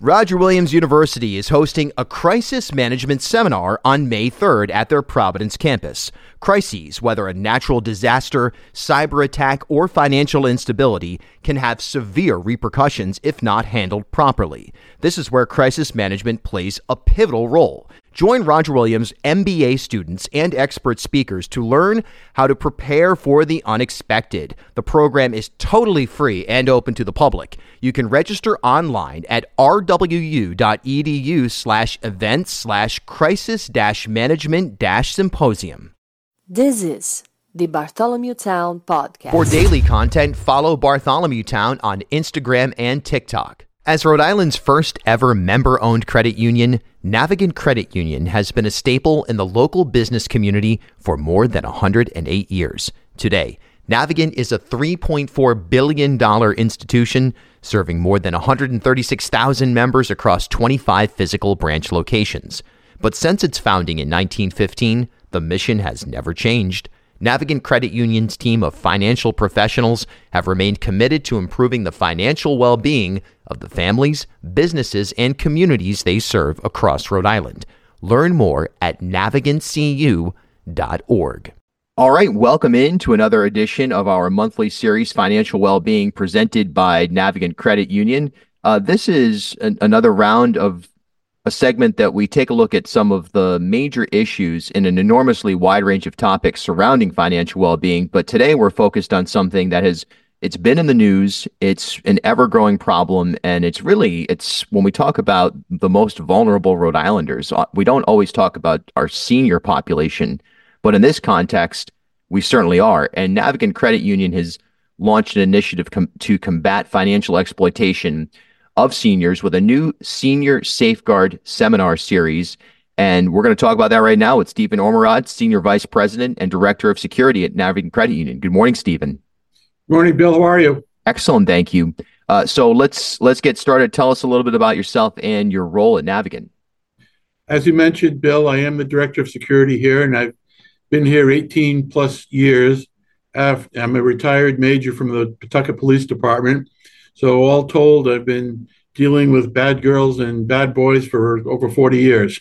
Roger Williams University is hosting a crisis management seminar on May 3rd at their Providence campus. Crises, whether a natural disaster, cyber attack, or financial instability, can have severe repercussions if not handled properly. This is where crisis management plays a pivotal role. Join Roger Williams MBA students and expert speakers to learn how to prepare for the unexpected. The program is totally free and open to the public. You can register online at rwu.edu/events/crisis-management-symposium. This is the Bartholomew Town Podcast. For daily content, follow Bartholomew Town on Instagram and TikTok. As Rhode Island's first ever member-owned credit union, Navigant Credit Union has been a staple in the local business community for more than 108 years. Today, Navigant is a $3.4 billion institution serving more than 136,000 members across 25 physical branch locations. But since its founding in 1915, the mission has never changed. Navigant Credit Union's team of financial professionals have remained committed to improving the financial well-being of the families, businesses, and communities they serve across Rhode Island. Learn more at navigantcu.org. All right, welcome into another edition of our monthly series, Financial Wellbeing, presented by Navigant Credit Union. This is another round of a segment that we take a look at some of the major issues in an enormously wide range of topics surrounding financial well-being. But today we're focused on something that it's been in the news. It's an ever-growing problem. And it's when we talk about the most vulnerable Rhode Islanders, we don't always talk about our senior population. But in this context, we certainly are. And Navigant Credit Union has launched an initiative to combat financial exploitation of seniors with a new Senior Safeguard Seminar series. And we're going to talk about that right now with Stephen Ormerod, Senior Vice President and Director of Security at Navigant Credit Union. Good morning, Stephen. Good morning, Bill. How are you? Excellent, thank you. So let's get started. Tell us a little bit about yourself and your role at Navigant. As you mentioned, Bill, I am the Director of Security here, and I've been here 18 plus years. I'm a retired major from the Pawtucket Police Department. So all told, I've been dealing with bad girls and bad boys for over 40 years.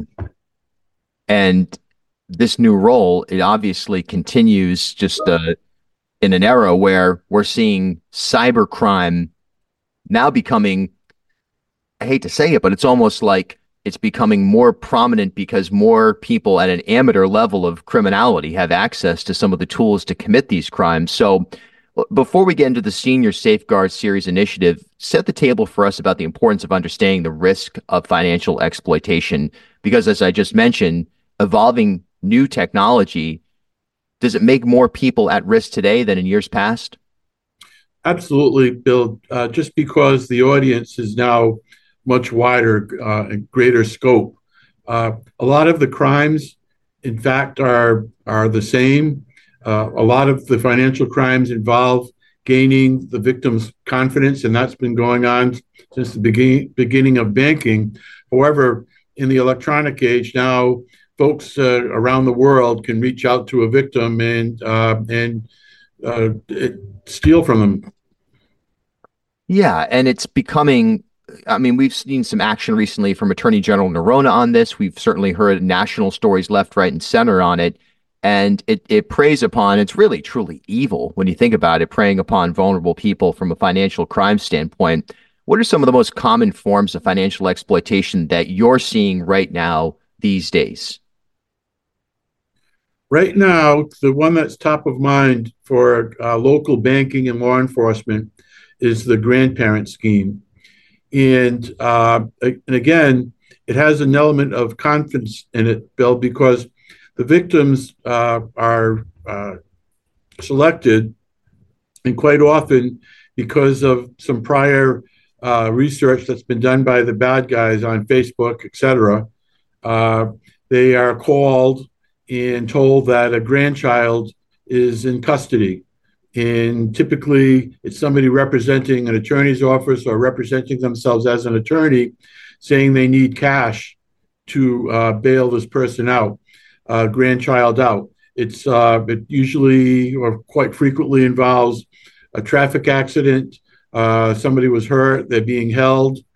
And this new role, it obviously continues just in an era where we're seeing cybercrime now becoming, I hate to say it, but it's almost like it's becoming more prominent because more people at an amateur level of criminality have access to some of the tools to commit these crimes. So before we get into the Senior Safeguard Series initiative, set the table for us about the importance of understanding the risk of financial exploitation. Because as I just mentioned, evolving new technology, does it make more people at risk today than in years past? Absolutely, Bill. Just because the audience is now much wider and greater scope. A lot of the crimes, in fact, are the same. A lot of the financial crimes involve gaining the victim's confidence, and that's been going on since the beginning of banking. However, in the electronic age now, folks around the world can reach out to a victim and steal from them. Yeah, and it's becoming, I mean, we've seen some action recently from Attorney General Nerona on this. We've certainly heard national stories left, right, and center on it. And it preys upon, it's really truly evil when you think about it, preying upon vulnerable people from a financial crime standpoint. What are some of the most common forms of financial exploitation that you're seeing right now these days? Right now, the one that's top of mind for local banking and law enforcement is the grandparent scheme. And again, it has an element of confidence in it, Bill, because the victims are selected, and quite often, because of some prior research that's been done by the bad guys on Facebook, etc., they are called and told that a grandchild is in custody. And typically, it's somebody representing an attorney's office or representing themselves as an attorney, saying they need cash to bail this person out. Grandchild out. It usually or quite frequently involves a traffic accident. Somebody was hurt, they're being held.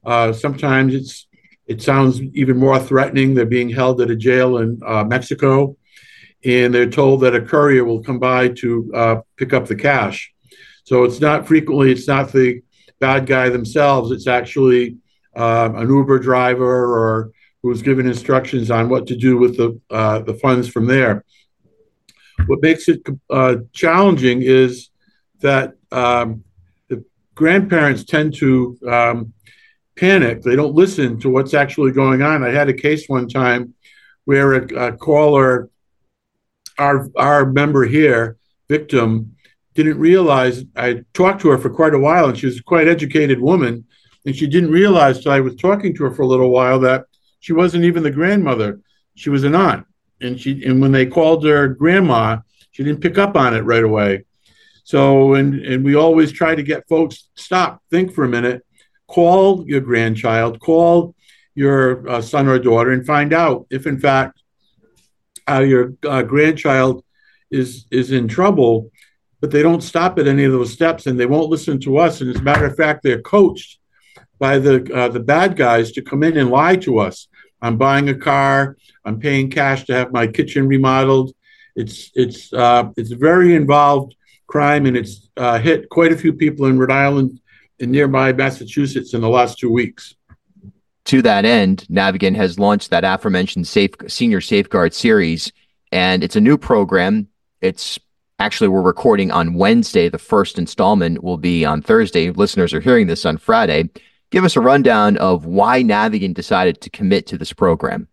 Sometimes it sounds even more threatening. They're being held at a jail in Mexico, and they're told that a courier will come by to pick up the cash. So it's not the bad guy themselves. It's actually an Uber driver or who's given instructions on what to do with the funds from there. What makes it challenging is that the grandparents tend to panic. They don't listen to what's actually going on. I had a case one time where a caller, our member here, victim, didn't realize. I talked to her for quite a while, and she was a quite educated woman, and she didn't realize till I was talking to her for a little while that she wasn't even the grandmother. She was an aunt, and when they called her grandma, she didn't pick up on it right away. So, and we always try to get folks stop, think for a minute, call your grandchild, call your son or daughter, and find out if in fact your grandchild is in trouble. But they don't stop at any of those steps, and they won't listen to us. And as a matter of fact, they're coached by the bad guys to come in and lie to us. I'm buying a car. I'm paying cash to have my kitchen remodeled. It's a very involved crime, and it's hit quite a few people in Rhode Island and nearby Massachusetts in the last 2 weeks. To that end, Navigant has launched that aforementioned Senior Safeguard series, and it's a new program. We're recording on Wednesday. The first installment will be on Thursday. Listeners are hearing this on Friday. Give us a rundown of why Navigant decided to commit to this program.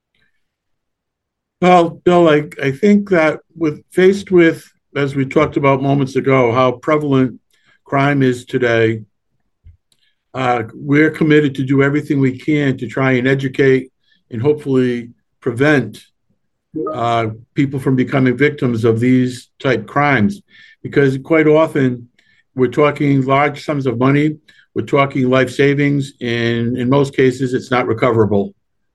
Well, Bill, I think that faced with, as we talked about moments ago, how prevalent crime is today, we're committed to do everything we can to try and educate and hopefully prevent people from becoming victims of these type crimes, because quite often we're talking large sums of money, we're talking life savings, and in most cases it's not recoverable.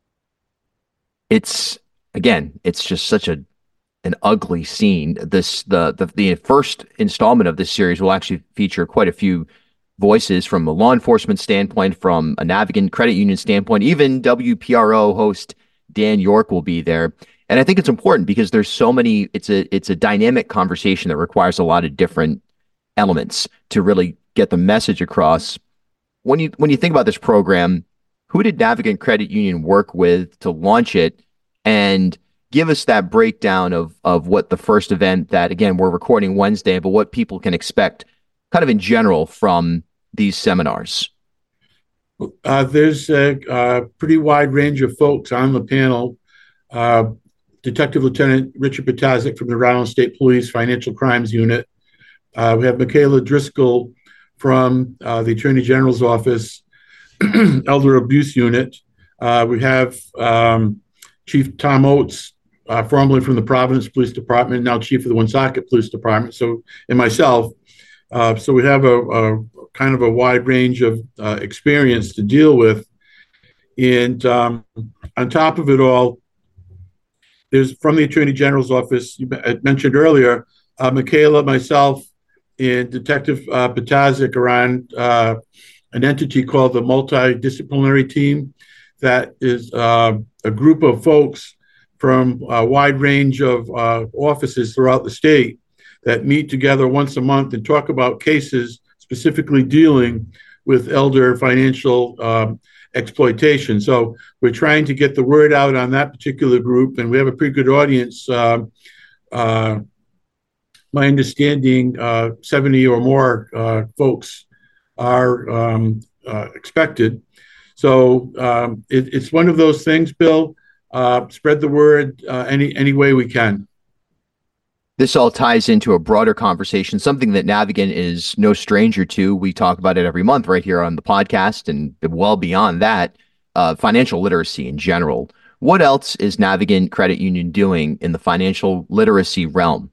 It's just such an ugly scene. The first installment of this series will actually feature quite a few voices from a law enforcement standpoint, from a Navigant credit union standpoint. Even WPRO host Dan York will be there. And I think it's important because there's so many, it's a dynamic conversation that requires a lot of different elements to really get the message across. When you think about this program, who did Navigant Credit Union work with to launch it? And give us that breakdown of what the first event that, again, we're recording Wednesday, but what people can expect kind of in general from these seminars. There's a pretty wide range of folks on the panel. Detective Lieutenant Richard Patazik from the Rhode Island State Police Financial Crimes Unit. We have Michaela Driscoll from the Attorney General's Office, Elder Abuse Unit. We have Chief Tom Oates, formerly from the Providence Police Department, now Chief of the Woonsocket Police Department, and myself. So we have a kind of a wide range of experience to deal with. And on top of it all, there's from the Attorney General's Office, you mentioned earlier, Michaela, myself, and Detective Patazik are on an entity called the Multidisciplinary Team. That is a group of folks from a wide range of offices throughout the state that meet together once a month and talk about cases specifically dealing with elder financial exploitation. So we're trying to get the word out on that particular group, and we have a pretty good audience. My understanding, 70 or more folks are expected. So it's one of those things, Bill. Spread the word any way we can. This all ties into a broader conversation, something that Navigant is no stranger to. We talk about it every month right here on the podcast, and well beyond that, financial literacy in general. What else is Navigant Credit Union doing in the financial literacy realm?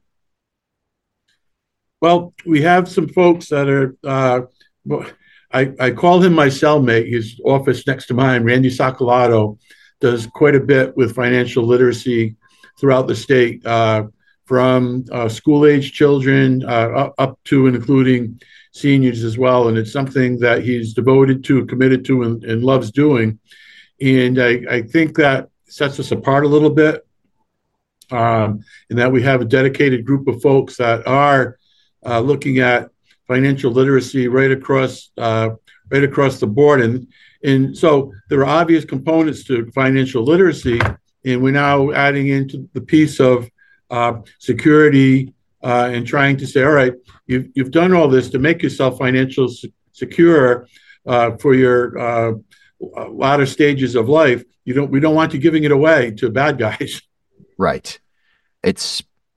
Well, we have some folks that are, I call him my cellmate. His office next to mine, Randy Sacolato, does quite a bit with financial literacy throughout the state. From school-age children up to and including seniors as well. And it's something that he's devoted to, committed to, and loves doing. And I think that sets us apart a little bit, in that we have a dedicated group of folks that are looking at financial literacy right across the board. And so there are obvious components to financial literacy, and we're now adding into the piece of security, and trying to say, all right, you've done all this to make yourself financially secure for your latter stages of life. We don't want you giving it away to bad guys. Right. It's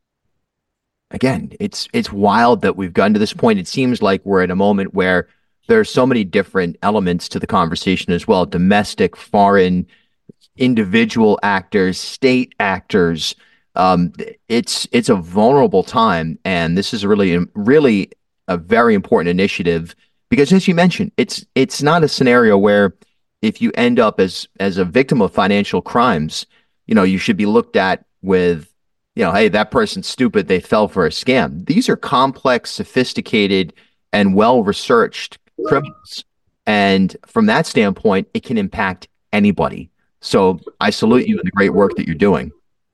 wild that we've gotten to this point. It seems like we're at a moment where there's so many different elements to the conversation as well: domestic, foreign, individual actors, state actors. It's a vulnerable time, and this is really a very important initiative because, as you mentioned, it's not a scenario where if you end up as a victim of financial crimes, you should be looked at with, hey, that person's stupid, they fell for a scam. These are complex, sophisticated, and well-researched criminals. And from that standpoint, it can impact anybody. So I salute you in the great work that you're doing.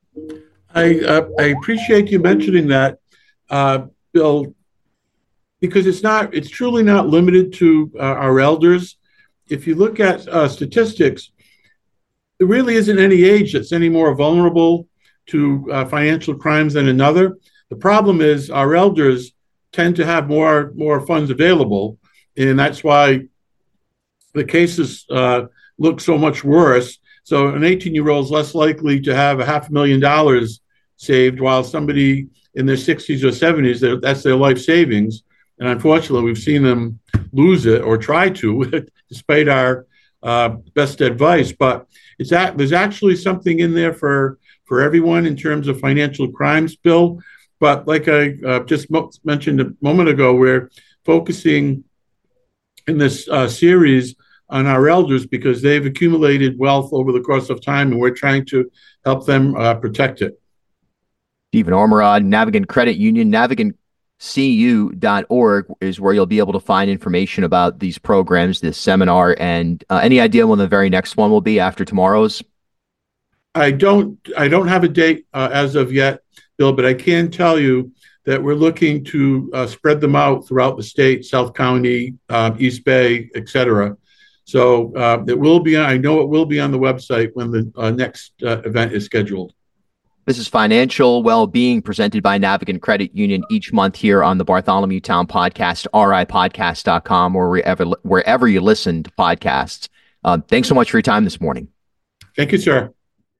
I appreciate you mentioning that, Bill, because it's truly not limited to our elders. If you look at statistics, there really isn't any age that's any more vulnerable to financial crimes than another. The problem is our elders tend to have more funds available, and that's why the cases look so much worse. So an 18-year-old is less likely to have $500,000 saved, while somebody in their 60s or 70s, that's their life savings. And unfortunately, we've seen them lose it or try to, despite our best advice. But there's actually something in there for everyone in terms of financial crimes, Bill. But like I just mentioned a moment ago, we're focusing in this series on our elders because they've accumulated wealth over the course of time, and we're trying to help them protect it. Stephen Ormerod, Navigant Credit Union, navigantcu.org is where you'll be able to find information about these programs, this seminar, and any idea when the very next one will be after tomorrow's? I don't have a date as of yet, Bill, but I can tell you that we're looking to spread them out throughout the state, South County, East Bay, et cetera. So it will be. I know it will be on the website when the next event is scheduled. This is Financial Wellbeing presented by Navigant Credit Union each month here on the Bartholomew Town Podcast, ripodcast.com, or wherever you listen to podcasts. Thanks so much for your time this morning. Thank you, sir.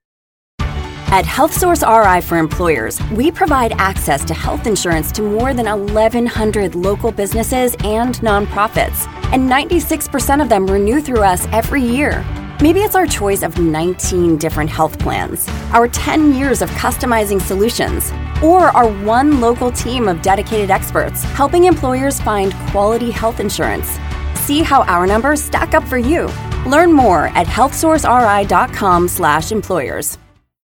At HealthSource RI for Employers, we provide access to health insurance to more than 1,100 local businesses and nonprofits, and 96% of them renew through us every year. Maybe it's our choice of 19 different health plans, our 10 years of customizing solutions, or our one local team of dedicated experts helping employers find quality health insurance. See how our numbers stack up for you. Learn more at healthsourceri.com/employers.